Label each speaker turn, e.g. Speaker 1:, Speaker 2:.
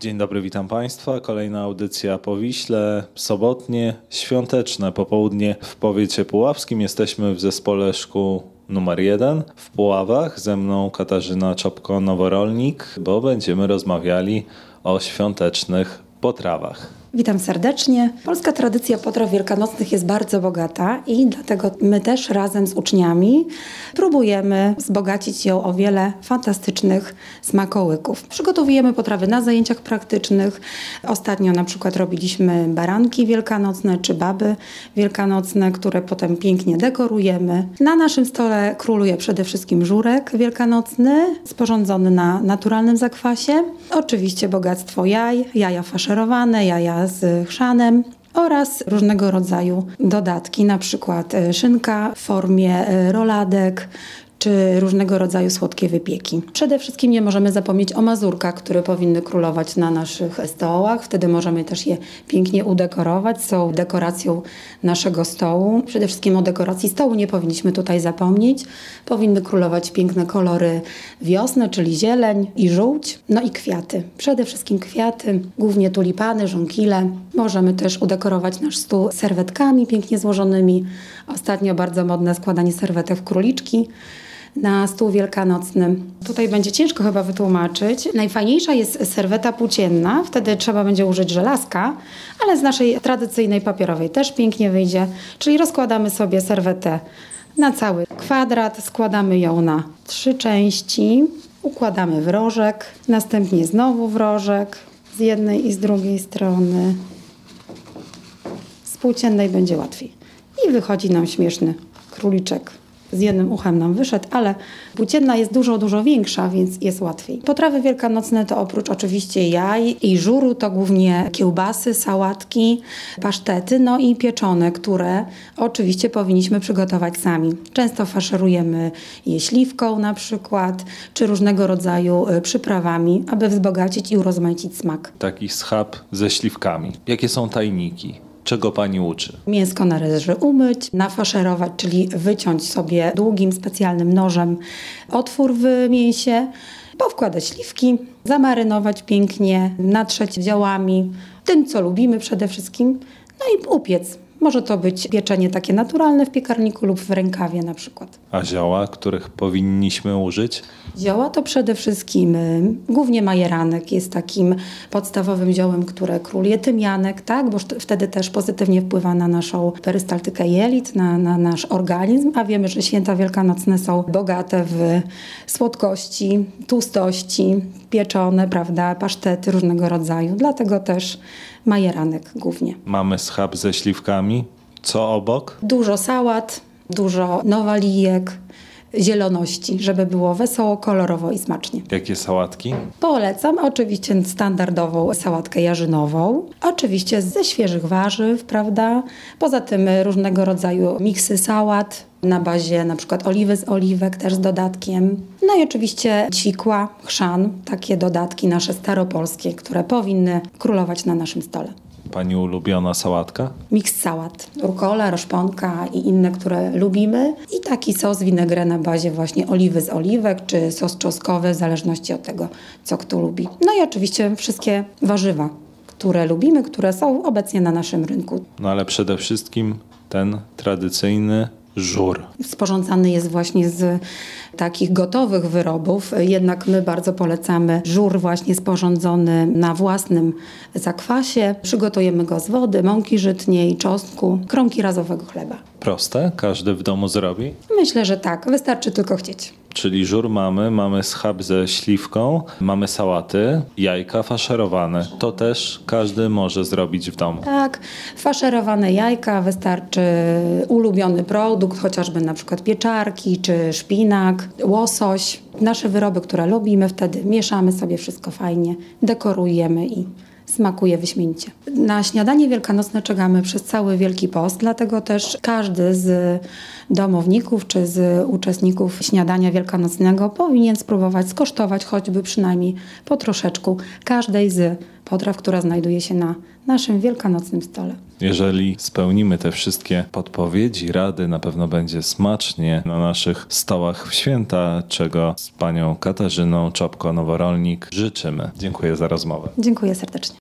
Speaker 1: Dzień dobry, witam Państwa. Kolejna audycja po Wiśle, sobotnie, świąteczne popołudnie w powiecie puławskim. Jesteśmy w zespole szkół numer 1 w Puławach. Ze mną Katarzyna Czopko-Noworolnik, bo będziemy rozmawiali o świątecznych potrawach.
Speaker 2: Witam serdecznie. Polska tradycja potraw wielkanocnych jest bardzo bogata i dlatego my też razem z uczniami próbujemy wzbogacić ją o wiele fantastycznych smakołyków. Przygotowujemy potrawy na zajęciach praktycznych. Ostatnio na przykład robiliśmy baranki wielkanocne czy baby wielkanocne, które potem pięknie dekorujemy. Na naszym stole króluje przede wszystkim żurek wielkanocny, sporządzony na naturalnym zakwasie. Oczywiście bogactwo jaj, jaja faszerowane, jaja z chrzanem oraz różnego rodzaju dodatki, na przykład szynka w formie roladek czy różnego rodzaju słodkie wypieki. Przede wszystkim nie możemy zapomnieć o mazurkach, które powinny królować na naszych stołach. Wtedy możemy też je pięknie udekorować. Są dekoracją naszego stołu. Przede wszystkim o dekoracji stołu nie powinniśmy tutaj zapomnieć. Powinny królować piękne kolory wiosny, czyli zieleń i żółć. No i kwiaty. Przede wszystkim kwiaty, głównie tulipany, żonkile. Możemy też udekorować nasz stół serwetkami pięknie złożonymi. Ostatnio bardzo modne składanie serwetek w króliczki na stół wielkanocny. Tutaj będzie ciężko chyba wytłumaczyć. Najfajniejsza jest serweta płócienna, wtedy trzeba będzie użyć żelazka, ale z naszej tradycyjnej papierowej też pięknie wyjdzie. Czyli rozkładamy sobie serwetę na cały kwadrat, składamy ją na 3 części, układamy w rożek, następnie znowu w rożek z jednej i z drugiej strony. Z płóciennej będzie łatwiej. I wychodzi nam śmieszny króliczek. Z jednym uchem nam wyszedł, ale płócienna jest dużo większa, więc jest łatwiej. Potrawy wielkanocne to oprócz oczywiście jaj i żuru to głównie kiełbasy, sałatki, pasztety, no i pieczone, które oczywiście powinniśmy przygotować sami. Często faszerujemy je śliwką na przykład, czy różnego rodzaju przyprawami, aby wzbogacić i urozmaicić smak.
Speaker 1: Taki schab ze śliwkami. Jakie są tajniki? Czego Pani uczy?
Speaker 2: Mięsko należy umyć, nafaszerować, czyli wyciąć sobie długim, specjalnym nożem otwór w mięsie, powkładać śliwki, zamarynować pięknie, natrzeć ziołami, tym co lubimy przede wszystkim, no i upiec. Może to być pieczenie takie naturalne w piekarniku lub w rękawie na przykład.
Speaker 1: A zioła, których powinniśmy użyć?
Speaker 2: Zioła to przede wszystkim głównie majeranek jest takim podstawowym ziołem, które króluje. Tymianek, tak, bo wtedy też pozytywnie wpływa na naszą perystaltykę jelit, na nasz organizm, a wiemy, że święta wielkanocne są bogate w słodkości, tłustości, pieczone, prawda, pasztety różnego rodzaju, dlatego też majeranek głównie.
Speaker 1: Mamy schab ze śliwkami. Co obok?
Speaker 2: Dużo sałat, dużo nowalijek, zieloności, żeby było wesoło, kolorowo i smacznie.
Speaker 1: Jakie sałatki?
Speaker 2: Polecam oczywiście standardową sałatkę jarzynową, oczywiście ze świeżych warzyw, prawda? Poza tym różnego rodzaju miksy sałat na bazie na przykład oliwy z oliwek, też z dodatkiem. No i oczywiście ćwikła, chrzan, takie dodatki nasze staropolskie, które powinny królować na naszym stole.
Speaker 1: Pani ulubiona sałatka?
Speaker 2: Miks sałat, rukola, roszponka i inne, które lubimy. I taki sos vinaigrette na bazie właśnie oliwy z oliwek, czy sos czosnkowy, w zależności od tego, co kto lubi. No i oczywiście wszystkie warzywa, które lubimy, które są obecnie na naszym rynku.
Speaker 1: No ale przede wszystkim ten tradycyjny żur.
Speaker 2: Sporządzany jest właśnie z takich gotowych wyrobów, jednak my bardzo polecamy żur właśnie sporządzony na własnym zakwasie. Przygotujemy go z wody, mąki żytniej, czosnku, kromki razowego chleba.
Speaker 1: Proste? Każdy w domu zrobi?
Speaker 2: Myślę, że tak. Wystarczy tylko chcieć.
Speaker 1: Czyli żur mamy schab ze śliwką, mamy sałaty, jajka faszerowane. To też każdy może zrobić w domu.
Speaker 2: Tak, faszerowane jajka, wystarczy ulubiony produkt, chociażby na przykład pieczarki czy szpinak, łosoś. Nasze wyroby, które lubimy, wtedy mieszamy sobie wszystko fajnie, dekorujemy i smakuje wyśmienicie. Na śniadanie wielkanocne czekamy przez cały Wielki Post, dlatego też każdy z domowników czy z uczestników śniadania wielkanocnego powinien spróbować skosztować choćby przynajmniej po troszeczku każdej z potraw, która znajduje się na naszym wielkanocnym stole.
Speaker 1: Jeżeli spełnimy te wszystkie podpowiedzi, rady, na pewno będzie smacznie na naszych stołach w święta, czego z panią Katarzyną Czopko-Noworolnik życzymy. Dziękuję za rozmowę.
Speaker 2: Dziękuję serdecznie.